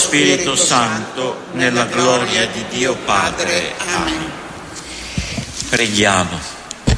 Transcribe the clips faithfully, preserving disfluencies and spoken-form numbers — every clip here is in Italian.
Spirito Santo, nella gloria di Dio Padre. Amen. Preghiamo.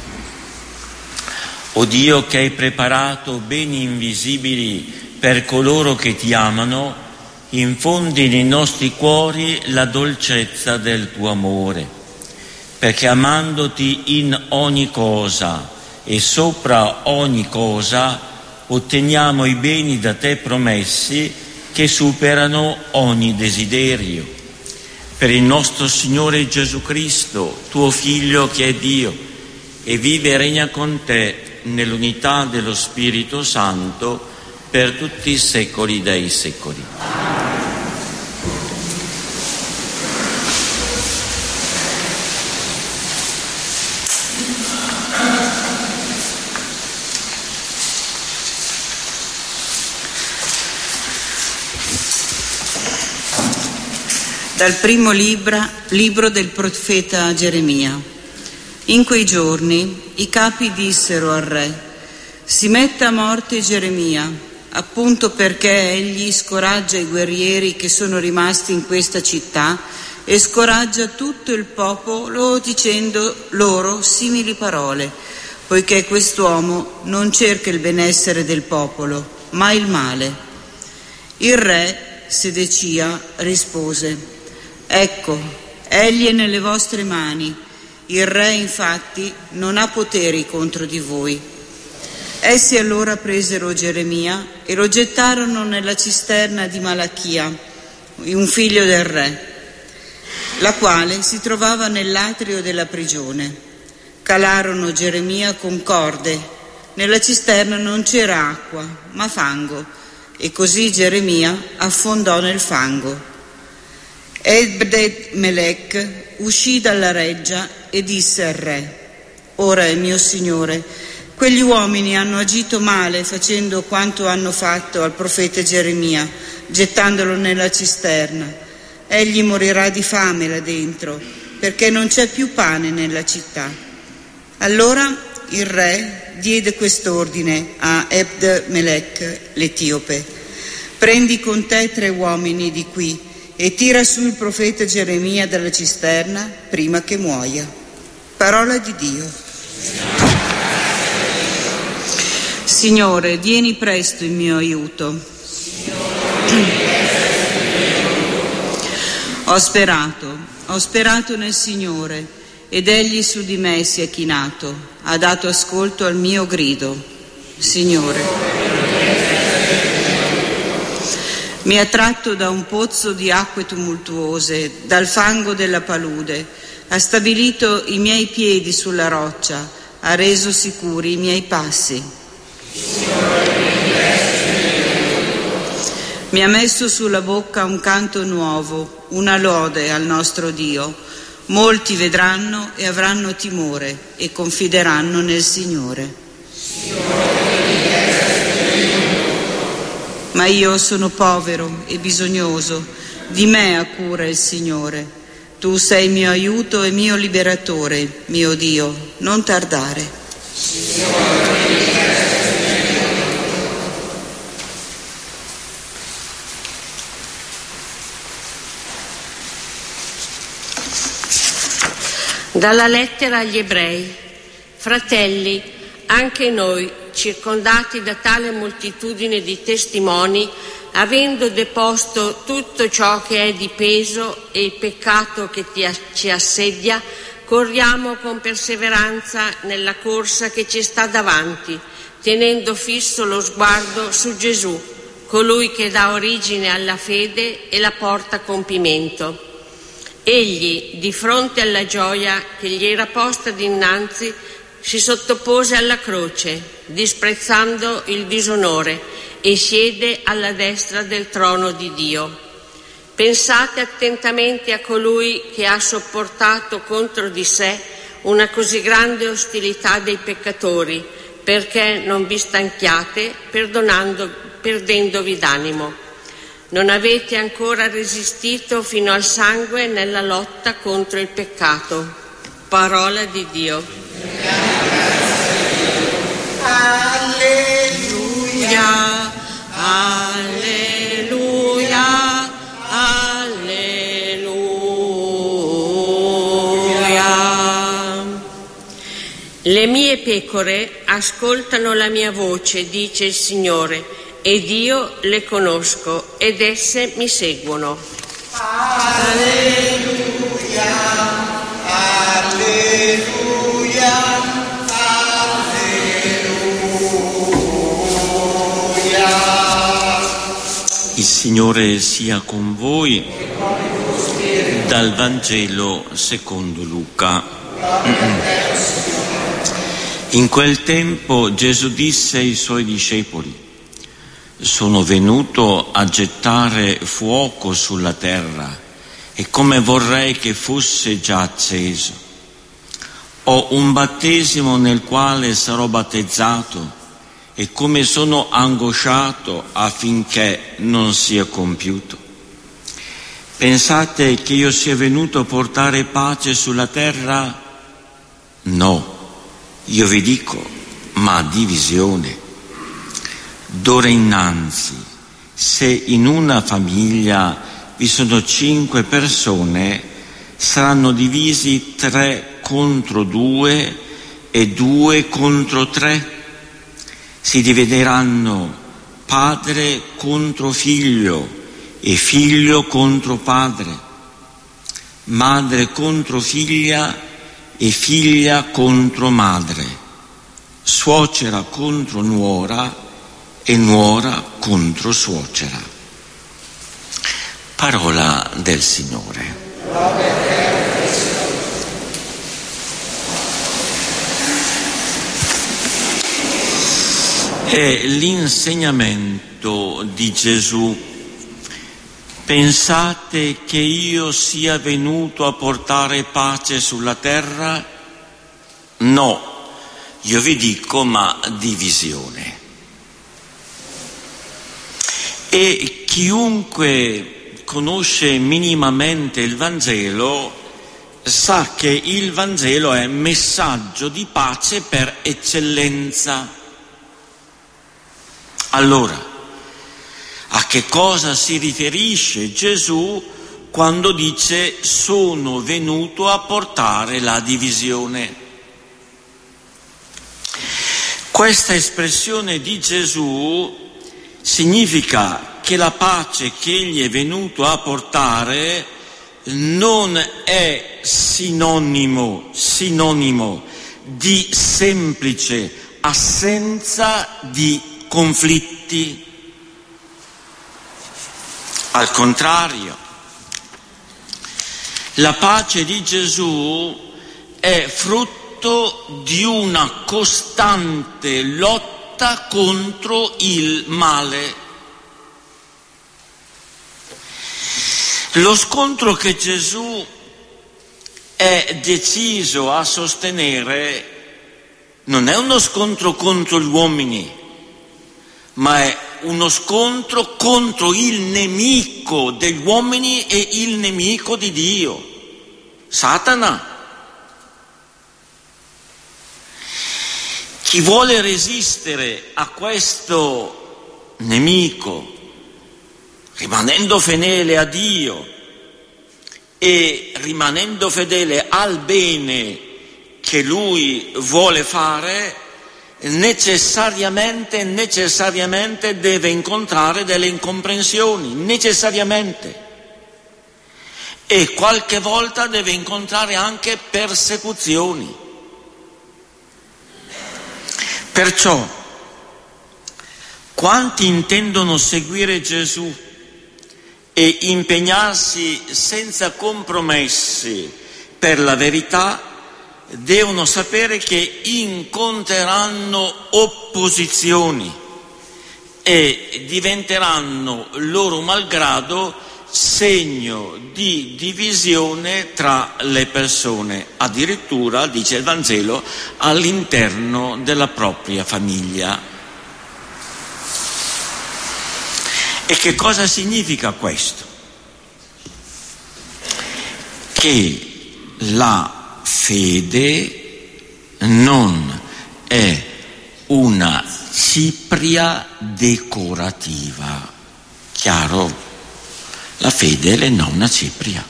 O Dio, che hai preparato beni invisibili per coloro che ti amano, infondi nei nostri cuori la dolcezza del tuo amore, perché amandoti in ogni cosa e sopra ogni cosa otteniamo i beni da te promessi che superano ogni desiderio. Per il nostro Signore Gesù Cristo, tuo Figlio che è Dio e vive e regna con te nell'unità dello Spirito Santo per tutti i secoli dei secoli. Dal primo libra, libro del profeta Geremia. In quei giorni i capi dissero al re: si metta a morte Geremia, appunto perché egli scoraggia i guerrieri che sono rimasti in questa città e scoraggia tutto il popolo dicendo loro simili parole, poiché quest'uomo non cerca il benessere del popolo, ma il male. Il re Sedecia rispose: ecco, egli è nelle vostre mani. Il re infatti non ha poteri contro di voi. Essi allora presero Geremia e lo gettarono nella cisterna di Malachia, un figlio del re, la quale si trovava nell'atrio della prigione. Calarono Geremia con corde. Nella cisterna non c'era acqua, ma fango, e così Geremia affondò nel fango. Ebed-Melech uscì dalla reggia e disse al re: ora, mio signore, quegli uomini hanno agito male facendo quanto hanno fatto al profeta Geremia, gettandolo nella cisterna. Egli morirà di fame là dentro, perché non c'è più pane nella città. Allora il re diede quest'ordine a Ebed-Melech l'etiope: prendi con te tre uomini di qui e tira su il profeta Geremia dalla cisterna prima che muoia. Parola di Dio. Signore, vieni presto in mio aiuto. Ho sperato, ho sperato nel Signore, ed egli su di me si è chinato, ha dato ascolto al mio grido. Signore, mi ha tratto da un pozzo di acque tumultuose, dal fango della palude, ha stabilito i miei piedi sulla roccia, ha reso sicuri i miei passi. Mi ha messo sulla bocca un canto nuovo, una lode al nostro Dio. Molti vedranno e avranno timore e confideranno nel Signore. Ma io sono povero e bisognoso, di me ha cura il Signore. Tu sei mio aiuto e mio liberatore, mio Dio, non tardare. Dalla lettera agli Ebrei. Fratelli, anche noi, circondati da tale moltitudine di testimoni, avendo deposto tutto ciò che è di peso e il peccato che ti, ci assedia, corriamo con perseveranza nella corsa che ci sta davanti, tenendo fisso lo sguardo su Gesù, colui che dà origine alla fede e la porta a compimento. Egli, di fronte alla gioia che gli era posta dinanzi, si sottopose alla croce, disprezzando il disonore, e siede alla destra del trono di Dio. Pensate attentamente a colui che ha sopportato contro di sé una così grande ostilità dei peccatori, perché non vi stanchiate perdonando, perdendovi d'animo. Non avete ancora resistito fino al sangue nella lotta contro il peccato. Parola di Dio. Alleluia, alleluia, mie pecore ascoltano la mia voce, dice il Signore, ed io le conosco ed esse mi seguono. Alleluia, alleluia, alleluia. Il Signore sia con voi. Dal Vangelo secondo Luca. In quel tempo Gesù disse ai suoi discepoli: sono venuto a gettare fuoco sulla terra e come vorrei che fosse già acceso. Ho un battesimo nel quale sarò battezzato e come sono angosciato affinché non sia compiuto. Pensate che io sia venuto a portare pace sulla terra? No, io vi dico, ma divisione. D'ora innanzi, se in una famiglia vi sono cinque persone, saranno divisi tre contro due e due contro tre. Si divideranno padre contro figlio e figlio contro padre, madre contro figlia e figlia contro madre, suocera contro nuora e nuora contro suocera. Parola del Signore. È l'insegnamento di Gesù. Pensate che io sia venuto a portare pace sulla terra? No, io vi dico, ma divisione. E chiunque conosce minimamente il Vangelo sa che il Vangelo è messaggio di pace per eccellenza. Allora, a che cosa si riferisce Gesù quando dice sono venuto a portare la divisione? Questa espressione di Gesù significa che la pace che egli è venuto a portare non è sinonimo, sinonimo di semplice assenza di conflitti. Al contrario, la pace di Gesù è frutto di una costante lotta contro il male. Lo scontro che Gesù è deciso a sostenere non è uno scontro contro gli uomini, ma è uno scontro contro il nemico degli uomini e il nemico di Dio, Satana. Chi vuole resistere a questo nemico, rimanendo fedele a Dio e rimanendo fedele al bene che Lui vuole fare, necessariamente, necessariamente deve incontrare delle incomprensioni, necessariamente. E qualche volta deve incontrare anche persecuzioni. Perciò, quanti intendono seguire Gesù e impegnarsi senza compromessi per la verità, devono sapere che incontreranno opposizioni e diventeranno loro malgrado segno di divisione tra le persone, addirittura, dice il Vangelo, all'interno della propria famiglia. E che cosa significa questo? Che la fede non è una cipria decorativa. Chiaro? La fede è non una cipria.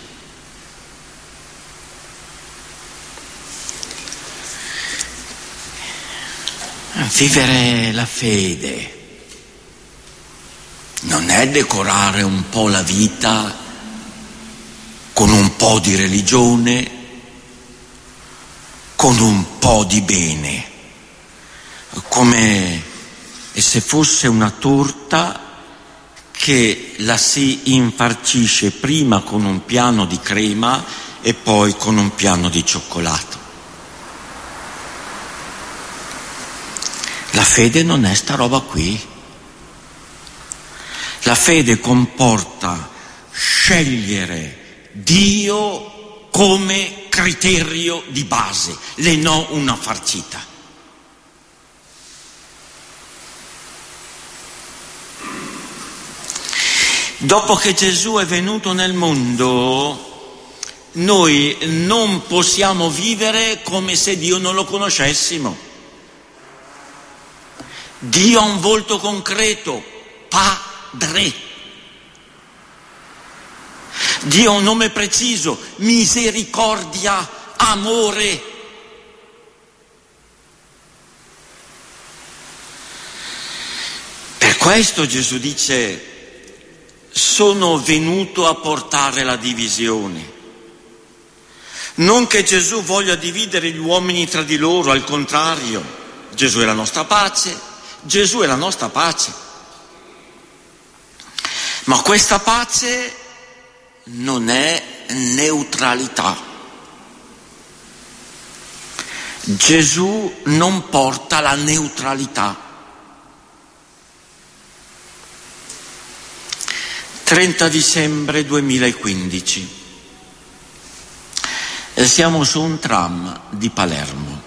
Vivere la fede non è decorare un po' la vita con un po' di religione, con un po' di bene, come se fosse una torta che la si infarcisce prima con un piano di crema e poi con un piano di cioccolato. La fede non è sta roba qui. La fede comporta scegliere Dio come criterio di base, e non una farcita. Dopo che Gesù è venuto nel mondo, noi non possiamo vivere come se Dio non lo conoscessimo. Dio ha un volto concreto, Padre. Dio ha un nome preciso, misericordia, amore. Per questo Gesù dice: sono venuto a portare la divisione. Non che Gesù voglia dividere gli uomini tra di loro, al contrario, Gesù è la nostra pace. Gesù è la nostra pace, ma questa pace non è neutralità. Gesù non porta la neutralità. trenta dicembre duemilaquindici. Siamo su un tram di Palermo.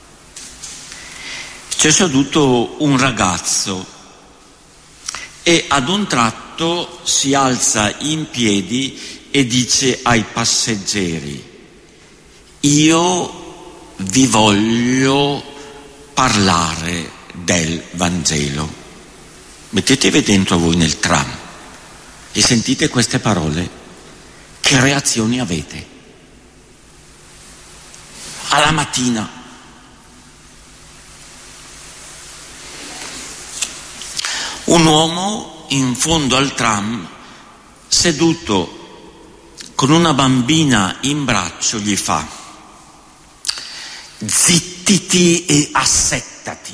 C'è seduto un ragazzo e ad un tratto si alza in piedi e dice ai passeggeri: io vi voglio parlare del Vangelo. Mettetevi dentro voi nel tram e sentite queste parole. Che reazioni avete? Alla mattina. Un uomo in fondo al tram, seduto con una bambina in braccio, gli fa: zittiti e assettati.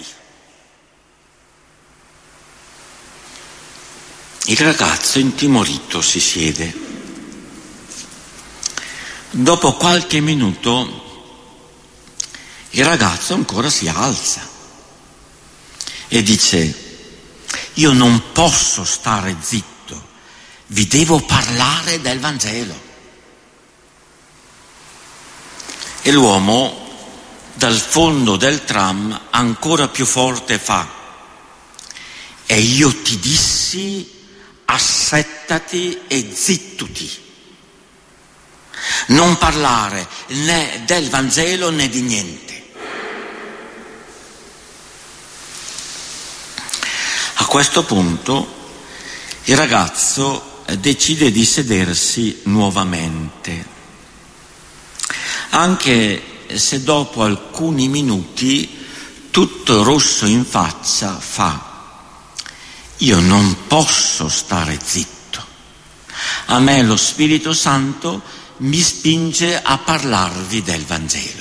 Il ragazzo intimorito si siede. Dopo qualche minuto il ragazzo ancora si alza e dice: io non posso stare zitto, vi devo parlare del Vangelo. E l'uomo dal fondo del tram ancora più forte fa: e io ti dissi assettati e zittuti, non parlare né del Vangelo né di niente. A questo punto il ragazzo decide di sedersi nuovamente, anche se dopo alcuni minuti, tutto rosso in faccia, fa: io non posso stare zitto, a me lo Spirito Santo mi spinge a parlarvi del Vangelo.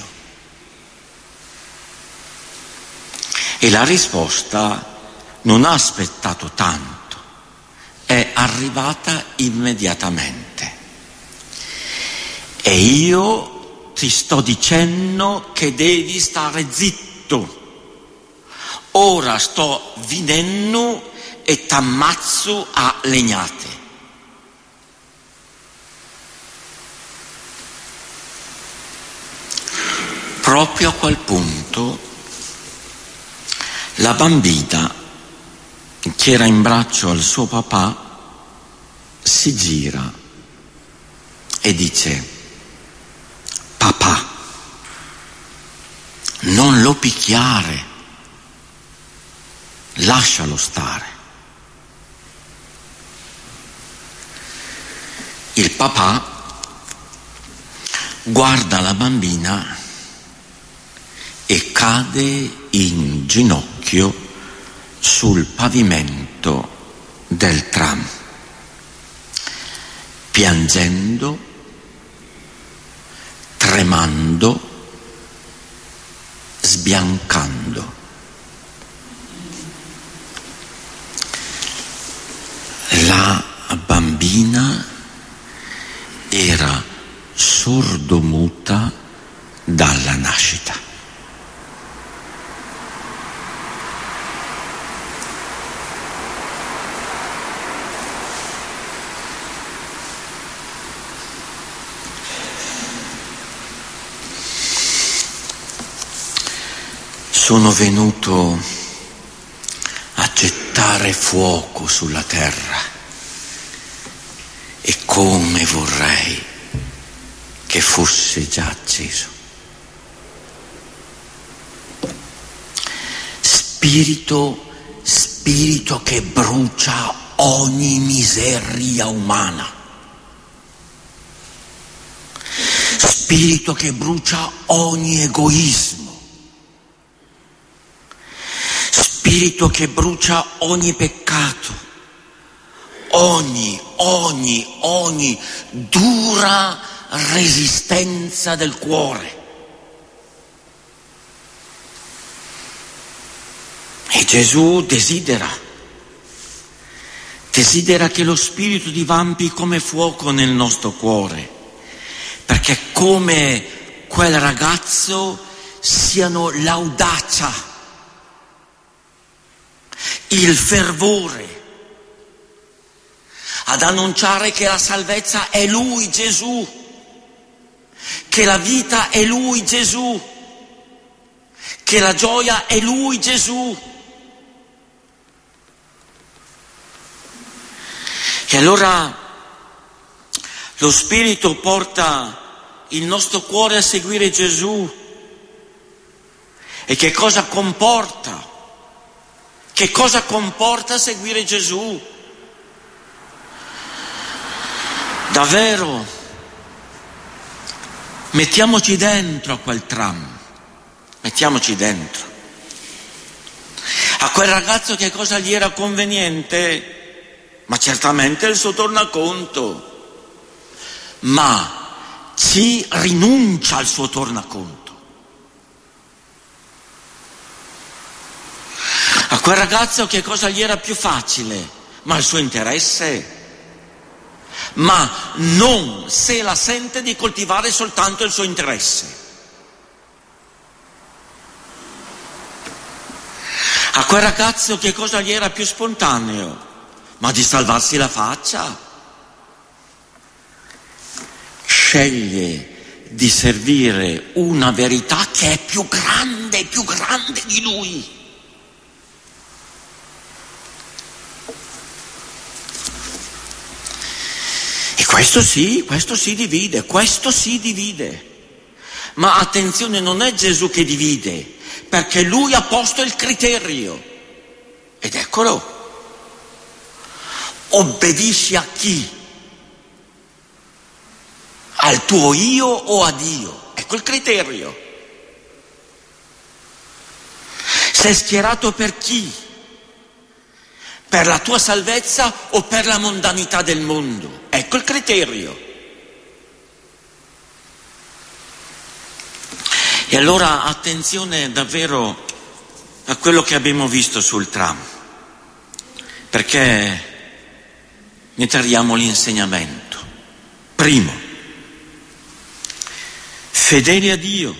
E la risposta non ha aspettato tanto, è arrivata immediatamente. E io ti sto dicendo che devi stare zitto. Ora sto venendo e t'ammazzo a legnate. Proprio a quel punto la bambina che era in braccio al suo papà si gira e dice: papà, non lo picchiare, lascialo stare. Il papà guarda la bambina e cade in ginocchio ginocchio sul pavimento del tram, piangendo, tremando, sbiancando. La bambina era sordomuta dalla nascita. Sono venuto a gettare fuoco sulla terra e come vorrei che fosse già acceso. Spirito, spirito che brucia ogni miseria umana. Spirito che brucia ogni egoismo. Spirito che brucia ogni peccato, ogni, ogni, ogni dura resistenza del cuore. E Gesù desidera, desidera che lo Spirito divampi come fuoco nel nostro cuore, perché come quel ragazzo siano l'audacia, il fervore ad annunciare che la salvezza è Lui Gesù, che la vita è Lui Gesù, che la gioia è Lui Gesù. E allora lo Spirito porta il nostro cuore a seguire Gesù. E che cosa comporta? Che cosa comporta seguire Gesù? Davvero, mettiamoci dentro a quel tram, mettiamoci dentro. A quel ragazzo che cosa gli era conveniente? Ma certamente il suo tornaconto. Ma ci rinuncia al suo tornaconto. A quel ragazzo che cosa gli era più facile? Ma il suo interesse? Ma non se la sente di coltivare soltanto il suo interesse. A quel ragazzo che cosa gli era più spontaneo? Ma di salvarsi la faccia. Sceglie di servire una verità che è più grande, più grande di lui. Questo sì, questo si divide, questo si divide. Ma attenzione, non è Gesù che divide, perché Lui ha posto il criterio. Ed eccolo. Obbedisci a chi? Al tuo io o a Dio? Ecco il criterio. Sei schierato per chi? Per la tua salvezza o per la mondanità del mondo? Ecco il criterio. E allora attenzione davvero a quello che abbiamo visto sul tram, perché ne traiamo l'insegnamento. Primo, fedeli a Dio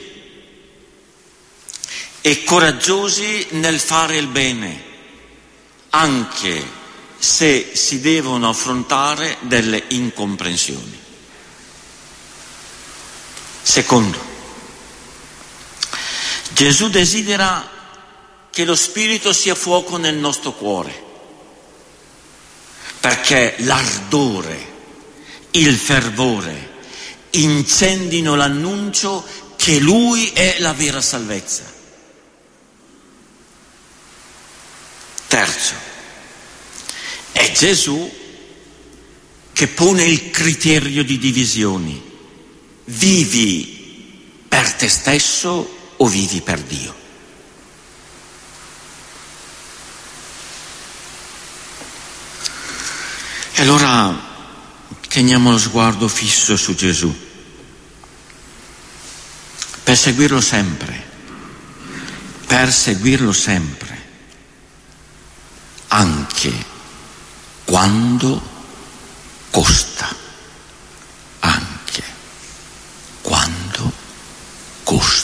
e coraggiosi nel fare il bene, anche se si devono affrontare delle incomprensioni. Secondo, Gesù desidera che lo Spirito sia fuoco nel nostro cuore, perché l'ardore, il fervore incendino l'annuncio che Lui è la vera salvezza. Terzo, è Gesù che pone il criterio di divisioni. Vivi per te stesso o vivi per Dio? E allora teniamo lo sguardo fisso su Gesù, per seguirlo sempre, per seguirlo sempre, anche quando costa, anche quando costa.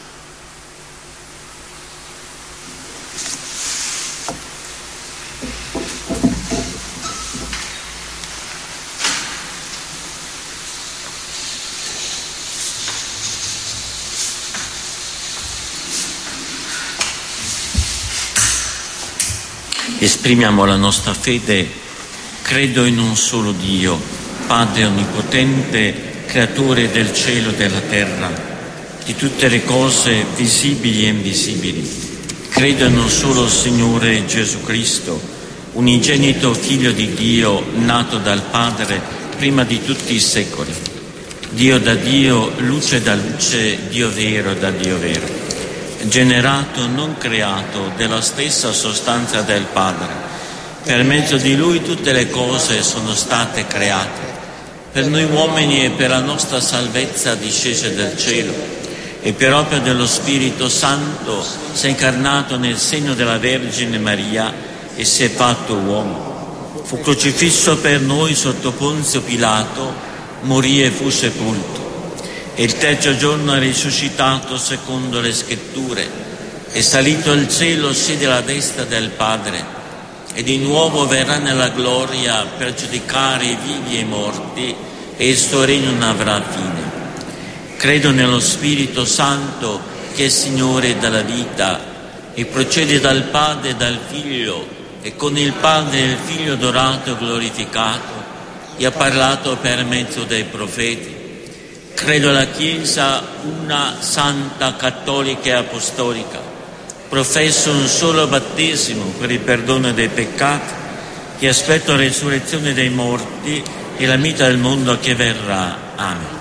Esprimiamo la nostra fede: credo in un solo Dio, Padre onnipotente, creatore del cielo e della terra, di tutte le cose visibili e invisibili. Credo in un solo Signore Gesù Cristo, unigenito Figlio di Dio, nato dal Padre prima di tutti i secoli. Dio da Dio, luce da luce, Dio vero da Dio vero. Generato, non creato, della stessa sostanza del Padre. Per mezzo di Lui tutte le cose sono state create. Per noi uomini e per la nostra salvezza discese dal cielo, e per opera dello Spirito Santo si è incarnato nel seno della Vergine Maria e si è fatto uomo. Fu crocifisso per noi sotto Ponzio Pilato, morì e fu sepolto. E il terzo giorno è risuscitato secondo le scritture, è salito al cielo, siede alla destra del Padre, e di nuovo verrà nella gloria per giudicare i vivi e i morti, e il suo regno non avrà fine. Credo nello Spirito Santo, che è Signore della vita, e procede dal Padre e dal Figlio, e con il Padre e il Figlio adorato e glorificato, e ha parlato per mezzo dei profeti. Credo alla Chiesa una santa, cattolica e apostolica. Professo un solo battesimo per il perdono dei peccati e aspetto la resurrezione dei morti e la vita del mondo che verrà. Amen.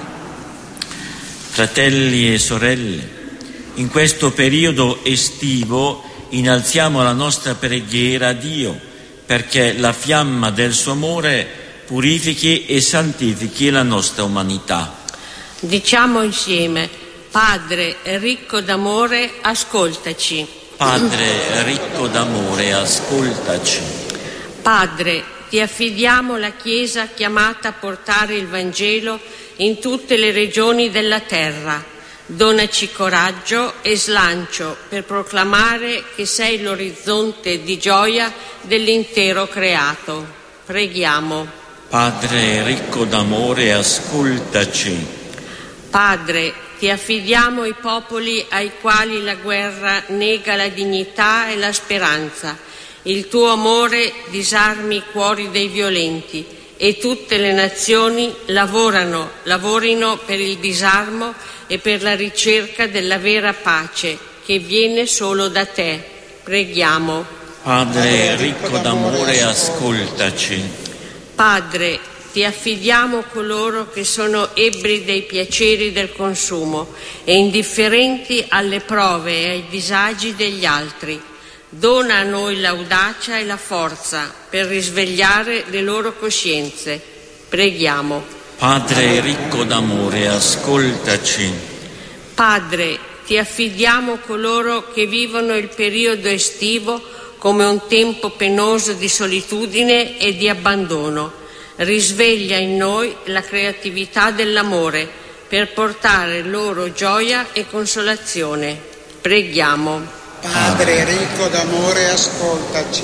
Fratelli e sorelle, in questo periodo estivo innalziamo la nostra preghiera a Dio perché la fiamma del suo amore purifichi e santifichi la nostra umanità. Diciamo insieme: Padre ricco d'amore, ascoltaci. Padre ricco d'amore, ascoltaci. Padre, ti affidiamo la Chiesa chiamata a portare il Vangelo in tutte le regioni della terra. Donaci coraggio e slancio per proclamare che sei l'orizzonte di gioia dell'intero creato. Preghiamo. Padre ricco d'amore, ascoltaci. Padre, ti affidiamo i popoli ai quali la guerra nega la dignità e la speranza. Il tuo amore disarmi i cuori dei violenti e tutte le nazioni lavorano, lavorino per il disarmo e per la ricerca della vera pace che viene solo da te. Preghiamo. Padre ricco d'amore, ascoltaci. Padre, ti affidiamo coloro che sono ebbri dei piaceri del consumo e indifferenti alle prove e ai disagi degli altri. Dona a noi l'audacia e la forza per risvegliare le loro coscienze. Preghiamo. Padre ricco d'amore, ascoltaci. Padre, ti affidiamo coloro che vivono il periodo estivo come un tempo penoso di solitudine e di abbandono. Risveglia in noi la creatività dell'amore per portare loro gioia e consolazione. Preghiamo. Padre ricco d'amore, ascoltaci.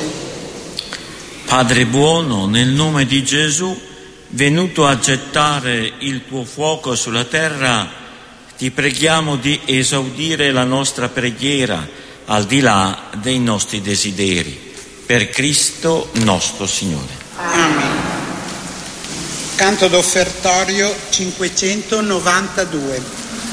Padre buono, nel nome di Gesù, venuto a gettare il tuo fuoco sulla terra, ti preghiamo di esaudire la nostra preghiera al di là dei nostri desideri. Per Cristo nostro Signore. Amen. Canto d'offertorio cinquecentonovantadue.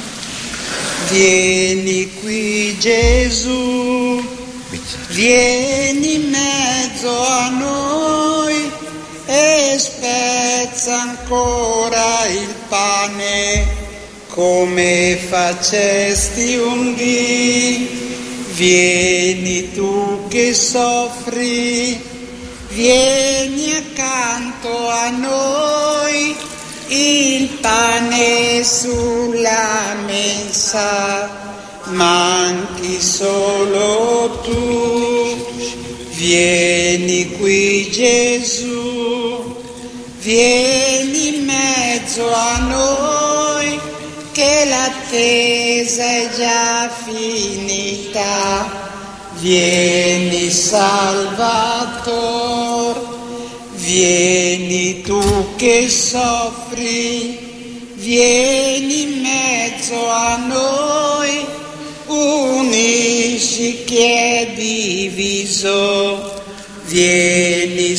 Vieni qui Gesù, vieni in mezzo a noi e spezza ancora il pane come facesti un dì. Vieni tu che soffri vieni accanto a noi, il pane sulla mensa, manchi solo tu. Vieni qui Gesù, vieni in mezzo a noi, che l'attesa è già finita. Vieni Salvator, vieni tu che soffri, vieni in mezzo a noi, unisci chi è diviso, vieni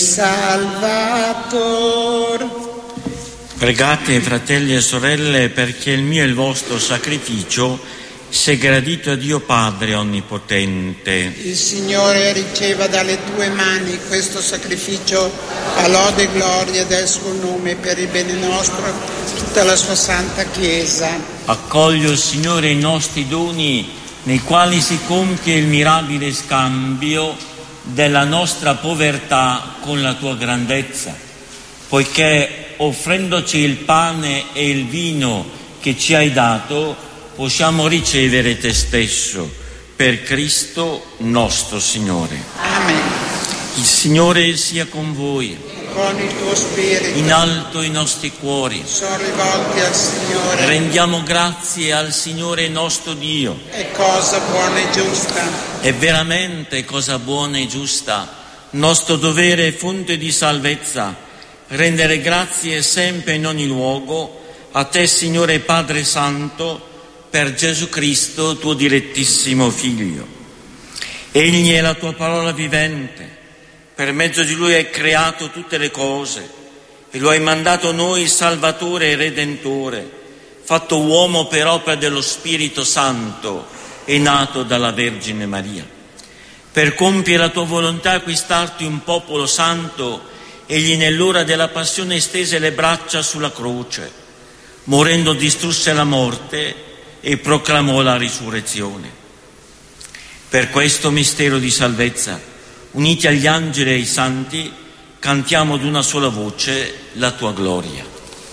Salvator. Pregate, fratelli e sorelle, perché il mio e il vostro sacrificio sia gradito a Dio Padre Onnipotente. Il Signore riceva dalle tue mani questo sacrificio a lode e gloria del suo nome, per il bene nostro, tutta la sua santa Chiesa. Accoglie, il Signore, i nostri doni, nei quali si compie il mirabile scambio della nostra povertà con la tua grandezza, poiché offrendoci il pane e il vino che ci hai dato, possiamo ricevere te stesso, per Cristo nostro Signore. Amen. Il Signore sia con voi. Con il tuo spirito. In alto i nostri cuori. Sono rivolti al Signore. Rendiamo grazie al Signore nostro Dio. È cosa buona e giusta. È veramente cosa buona e giusta, nostro dovere e fonte di salvezza, rendere grazie sempre in ogni luogo a te, Signore Padre Santo, per Gesù Cristo, tuo dilettissimo Figlio. Egli è la tua parola vivente, per mezzo di Lui hai creato tutte le cose e lo hai mandato a noi Salvatore e Redentore, fatto uomo per opera dello Spirito Santo e nato dalla Vergine Maria. Per compiere la tua volontà e acquistarti un popolo santo, egli nell'ora della passione stese le braccia sulla croce, morendo distrusse la morte e proclamò la risurrezione. Per questo mistero di salvezza, uniti agli angeli e ai santi, cantiamo ad una sola voce la tua gloria.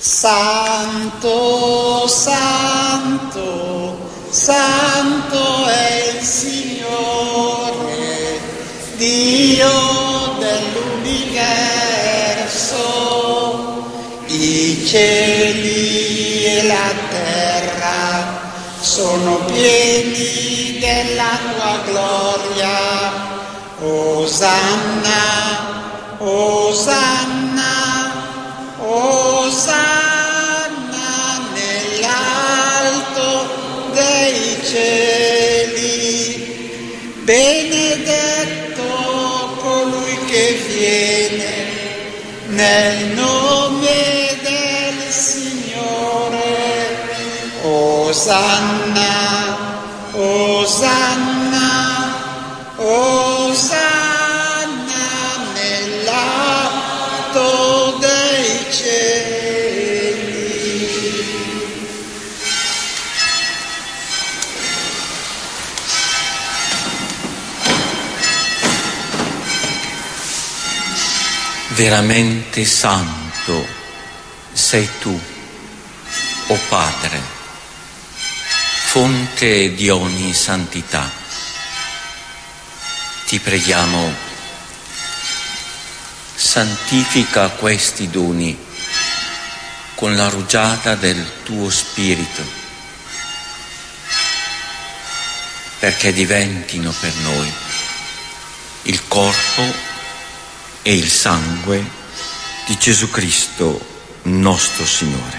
Santo, santo, santo è il Signore, Dio dell'universo, i cieli e la terra sono pieni della tua gloria. Osanna, Osanna, Osanna nell'alto dei cieli. Benedetto colui che viene nel nome del Signore. Osanna, Osanna, Osanna nell'alto dei cieli. Veramente santo sei tu, o Padre, fonte di ogni santità. Ti preghiamo, santifica questi doni con la rugiada del tuo Spirito, perché diventino per noi il corpo e il sangue di Gesù Cristo nostro Signore.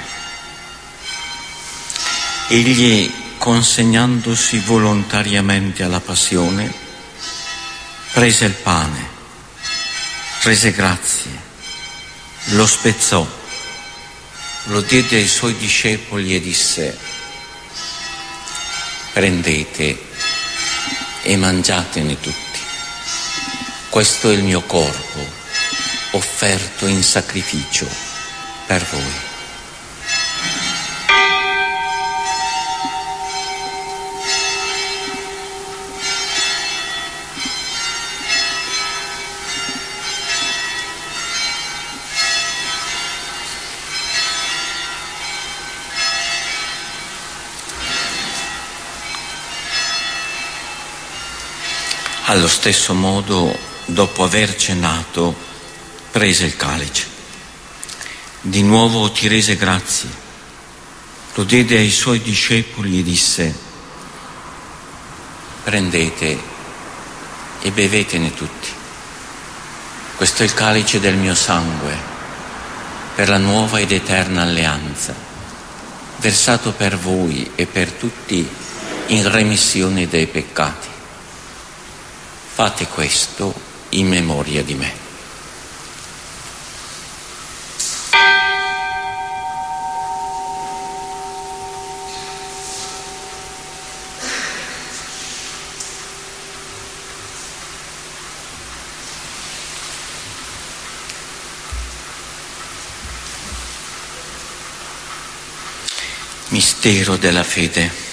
Egli, consegnandosi volontariamente alla passione, prese il pane, rese grazie, lo spezzò, lo diede ai suoi discepoli e disse: prendete e mangiatene tutti. Questo è il mio corpo, offerto in sacrificio per voi. Allo stesso modo, dopo aver cenato, prese il calice. Di nuovo ti rese grazie, lo diede ai suoi discepoli e disse: prendete e bevetene tutti. Questo è il calice del mio sangue, per la nuova ed eterna alleanza, versato per voi e per tutti in remissione dei peccati. Fate questo in memoria di me. Mistero della fede.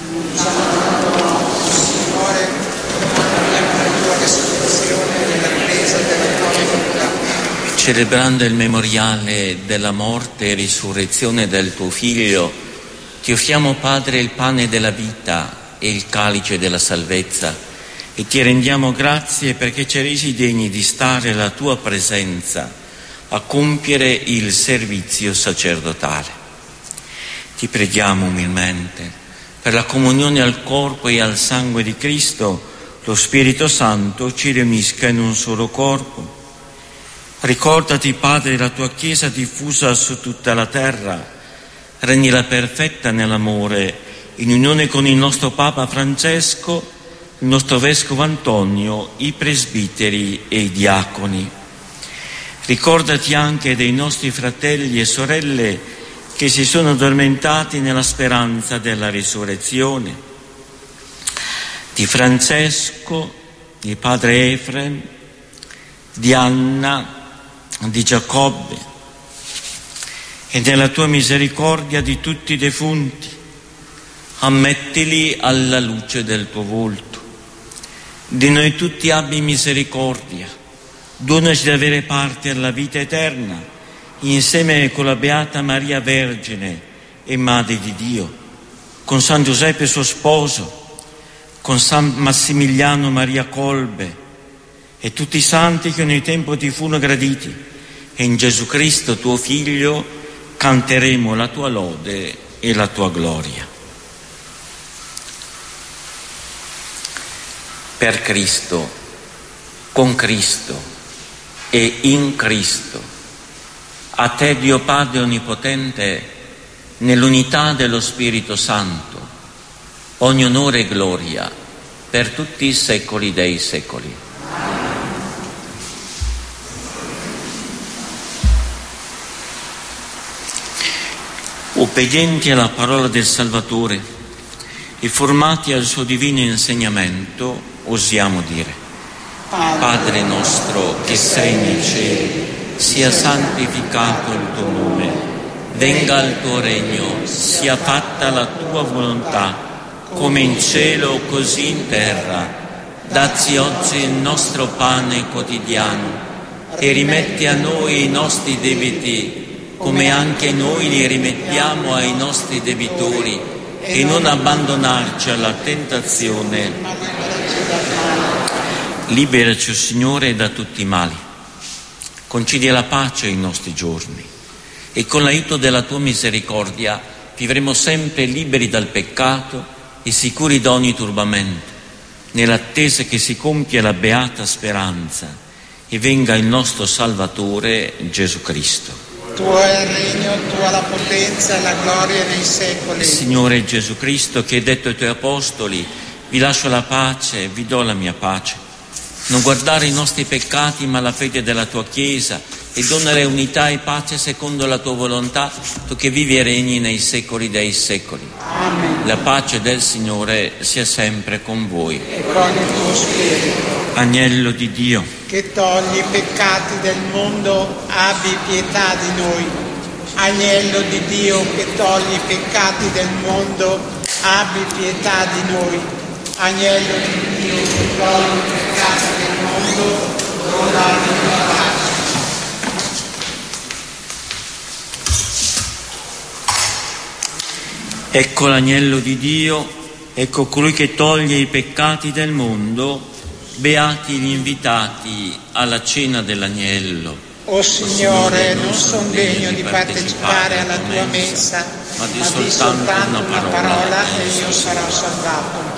Celebrando il memoriale della morte e risurrezione del tuo Figlio, ti offriamo, Padre, il pane della vita e il calice della salvezza, e ti rendiamo grazie perché ci hai resi degni di stare alla tua presenza a compiere il servizio sacerdotale. Ti preghiamo umilmente, per la comunione al corpo e al sangue di Cristo, lo Spirito Santo ci riunisca in un solo corpo. Ricordati, Padre, della tua Chiesa diffusa su tutta la terra, rendila perfetta nell'amore, in unione con il nostro Papa Francesco, il nostro Vescovo Antonio, i presbiteri e i diaconi. Ricordati anche dei nostri fratelli e sorelle che si sono addormentati nella speranza della risurrezione, di Francesco, di padre Efrem, di Anna, di Giacobbe, e nella tua misericordia di tutti i defunti, ammettili alla luce del tuo volto. Di noi tutti abbi misericordia, donaci di avere parte alla vita eterna, insieme con la Beata Maria Vergine e Madre di Dio, con San Giuseppe suo sposo, con San Massimiliano Maria Colbe e tutti i santi che ogni tempo ti furono graditi, e in Gesù Cristo tuo Figlio canteremo la tua lode e la tua gloria. Per Cristo, con Cristo e in Cristo, a te, Dio Padre Onnipotente, nell'unità dello Spirito Santo, ogni onore e gloria per tutti i secoli dei secoli. Obbedienti alla parola del Salvatore e formati al suo divino insegnamento, osiamo dire: Padre nostro che sei nei cieli, sia santificato il tuo nome, venga il tuo regno, sia fatta la tua volontà, come in cielo così in terra. Dacci oggi il nostro pane quotidiano e rimetti a noi i nostri debiti, come anche noi li rimettiamo ai nostri debitori, e non abbandonarci alla tentazione. Liberaci, Signore, da tutti i mali. Concedi la pace ai nostri giorni, e con l'aiuto della tua misericordia vivremo sempre liberi dal peccato e sicuri da ogni turbamento, nell'attesa che si compia la beata speranza e venga il nostro Salvatore Gesù Cristo. Tuo è il regno, tua la potenza e la gloria nei secoli. Signore Gesù Cristo, che hai detto ai tuoi apostoli: vi lascio la pace, vi do la mia pace. Non guardare i nostri peccati, ma la fede della tua Chiesa, e donare unità e pace secondo la tua volontà, tu che vivi e regni nei secoli dei secoli. Amen. La pace del Signore sia sempre con voi. E con il tuo spirito. Agnello di Dio, che togli i peccati del mondo, abbi pietà di noi. Agnello di Dio, che togli i peccati del mondo, abbi pietà di noi. Agnello di Dio, che togli i peccati del mondo, dona la tua pace. Ecco l'agnello di Dio, ecco colui che toglie i peccati del mondo. beati gli invitati alla cena dell'agnello. O Signore, non sono degno di partecipare alla tua messa, ma di soltanto una parola e io sarò salvato.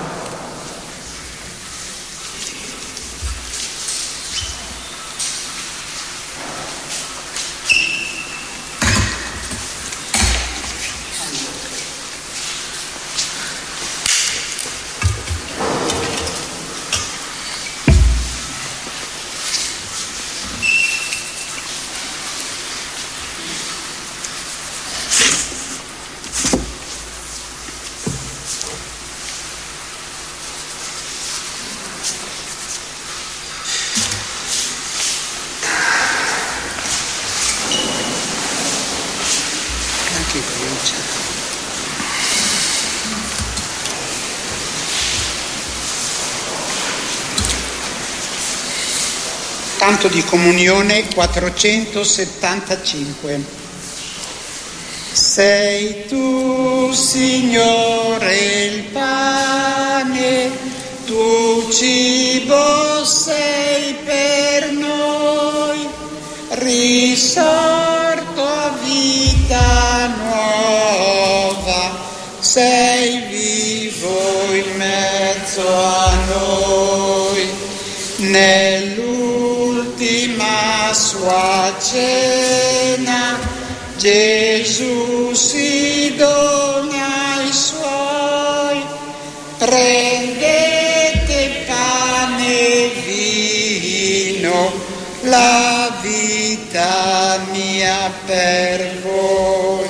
Canto di comunione quattrocentosettantacinque. Sei tu, Signore, il pane, tu cibo sei per noi, risorto a vita nuova, sei vivo in mezzo a noi. Nell'ultima sua cena Gesù si dona ai suoi, prendete pane e vino, la vita mia per voi,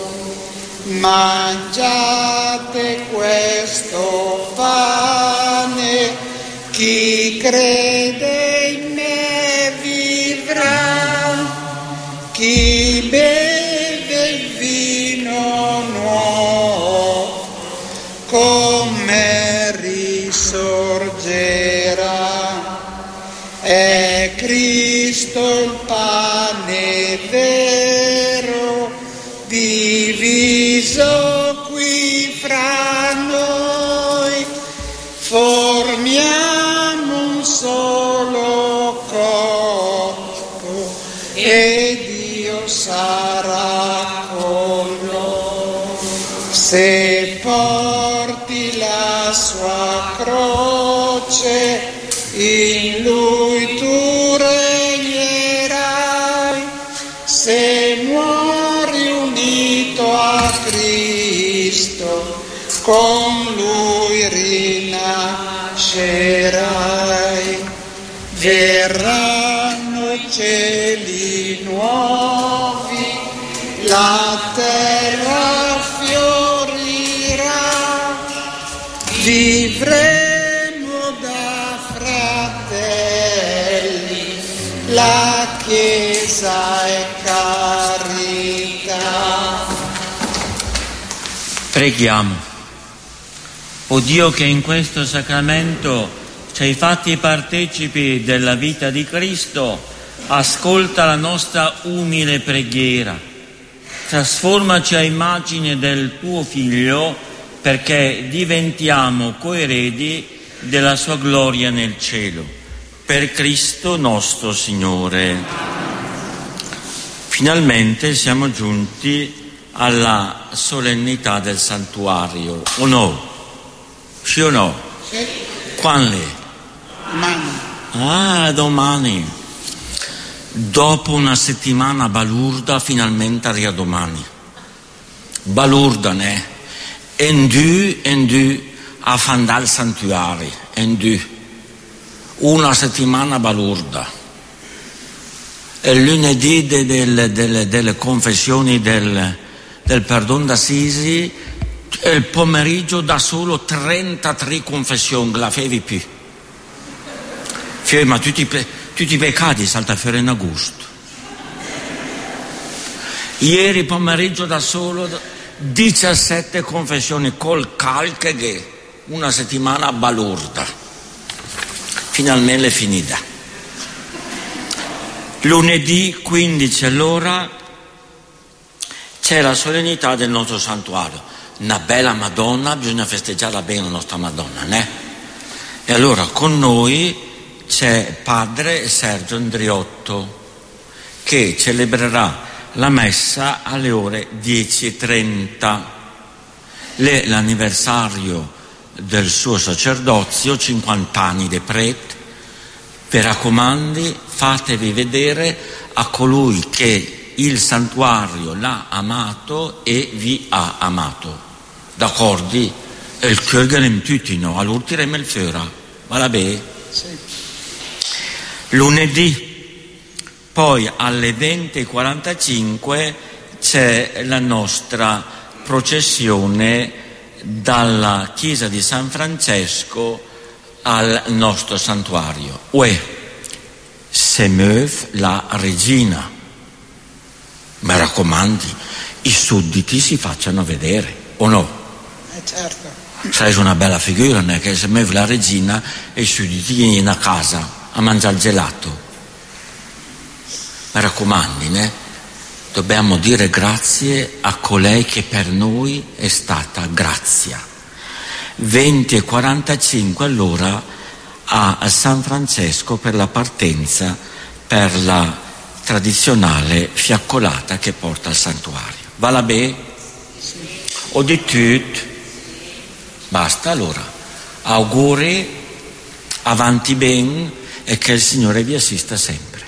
mangiate questo pane, chi crede in me vivrà, chi beve il vino nuovo con me risorgerà. È Cristo il pane vero, diviso qui fra noi, formiamo un solo corpo e Dio sarà con noi. Se porti la sua croce, in lui tu regnerai. Se muori unito a Cristo, con lui rinascerai. Verranno i cieli nuovi, la terra fiorirà, vivremo da fratelli, la Chiesa è carità. Preghiamo. O Dio, che in questo sacramento ci hai fatti partecipi della vita di Cristo, ascolta la nostra umile preghiera. Trasformaci a immagine del tuo Figlio, perché diventiamo coeredi della sua gloria nel cielo. Per Cristo nostro Signore. Finalmente siamo giunti alla solennità del santuario, o no? Sì o no? Sì. Quando? Domani. Ah, domani. Dopo una settimana balurda, finalmente arriva domani. Balurda, ne? En du, en du, a fandal santuari, en du. Una settimana balurda. Il lunedì de, del, del, delle confessioni del, del perdono d'Assisi, il pomeriggio da solo trentatré confessioni, la fevi più. Ma tutti, tutti i peccati salta fuori in agosto. Ieri pomeriggio da solo diciassette confessioni col calche che una settimana balorda. Finalmente è finita. Lunedì quindici all'ora c'è la solennità del nostro santuario. Una bella Madonna, bisogna festeggiarla bene la nostra Madonna, né? E allora con noi c'è padre Sergio Andriotto che celebrerà la messa alle ore dieci e trenta, Le, l'anniversario del suo sacerdozio, cinquanta anni de prete. Vi raccomandi, fatevi vedere a colui che il santuario l'ha amato e vi ha amato. D'accordi? E il Kögelem Tutino, all'ultimo il Föra. Va bene? Sì. Lunedì, poi alle venti e quarantacinque c'è la nostra processione dalla chiesa di San Francesco al nostro santuario. Uè, se meuve la regina. Mi raccomandi, i sudditi si facciano vedere, o no? Eh certo. Sai, una bella figura, né? Che se meuve la regina e i sudditi vieni a casa a mangiare il gelato. Mi raccomandi, né? Dobbiamo dire grazie a colei che per noi è stata grazia. venti e quarantacinque allora a San Francesco per la partenza per la tradizionale fiaccolata che porta al santuario. Va la bene? Sì. O di tutto. Basta allora. Auguri, avanti ben e che il Signore vi assista sempre.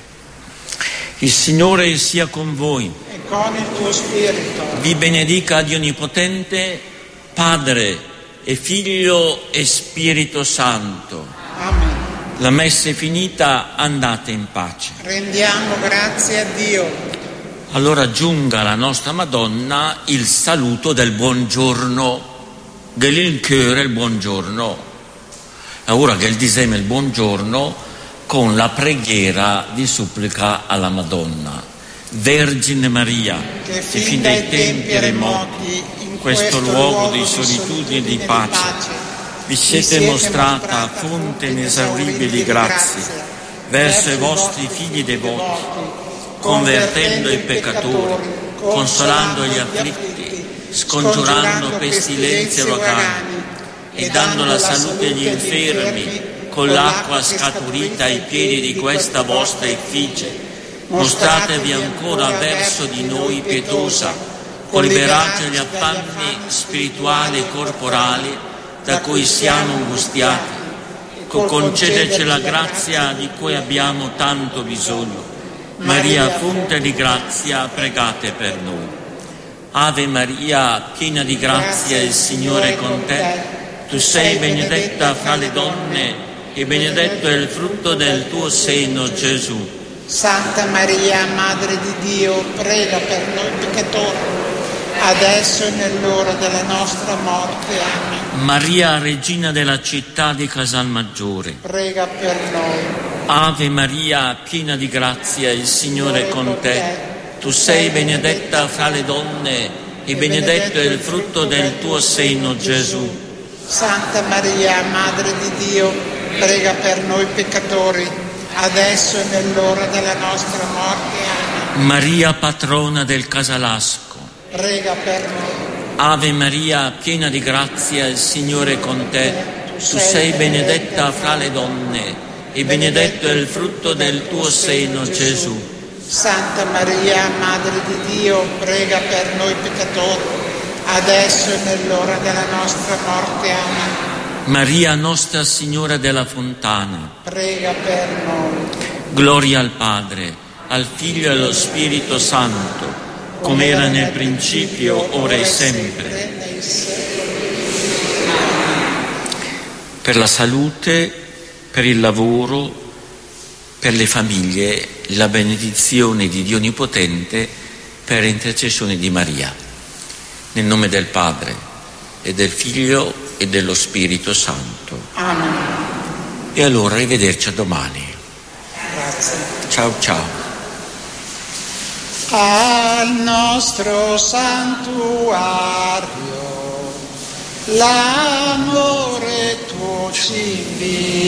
Il Signore sia con voi. E con il tuo spirito. Vi benedica Dio Onnipotente, Padre e Figlio e Spirito Santo. Amen. La messa è finita, andate in pace. Rendiamo grazie a Dio. Allora giunga alla nostra Madonna il saluto del buongiorno, del cuore il buongiorno. Ora che il disegno il buongiorno con la preghiera di supplica alla Madonna. Vergine Maria, che fin, fin dai tempi remoti, in questo luogo di solitudine e di pace, vi siete mostrata fonte inesauribile di grazie verso i vostri figli devoti, convertendo i peccatori, consolando gli afflitti, scongiurando pestilenze e uragani e dando la salute agli infermi con l'acqua scaturita ai piedi di questa vostra effigie. Mostratevi ancora verso di noi pietosa, liberate gli affanni spirituali e corporali da cui siamo angustiati, concedeci la grazia di cui abbiamo tanto bisogno. Maria, fonte di grazia, pregate per noi. Ave Maria, piena di grazia, il Signore è con te. Tu sei benedetta fra le donne e benedetto è il frutto del tuo seno, Gesù. Santa Maria, Madre di Dio, prega per noi peccatori, adesso e nell'ora della nostra morte. Amen. Maria, Regina della città di Casalmaggiore, prega per noi. Ave Maria, piena di grazia, il Signore è con te. Tu sei benedetta fra le donne e benedetto è il frutto del tuo seno, Gesù. Santa Maria, Madre di Dio, prega per noi peccatori, adesso e nell'ora della nostra morte. Amen. Maria, patrona del Casalasco, prega per noi. Ave Maria, piena di grazia, il Signore è con te. Tu sei benedetta fra le donne e benedetto è il frutto del tuo seno, Gesù. Santa Maria, Madre di Dio, prega per noi peccatori, adesso e nell'ora della nostra morte. Amen. Maria, Nostra Signora della Fontana, prega per noi. Gloria al Padre, al Figlio e allo Spirito Santo, come era nel principio, ora e sempre. Per la salute, per il lavoro, per le famiglie, la benedizione di Dio Onnipotente per intercessione di Maria. Nel nome del Padre e del Figlio e dello Spirito Santo. Amen. E allora arrivederci a domani. Grazie. Ciao ciao. Al nostro santuario l'amore tuo ci invita.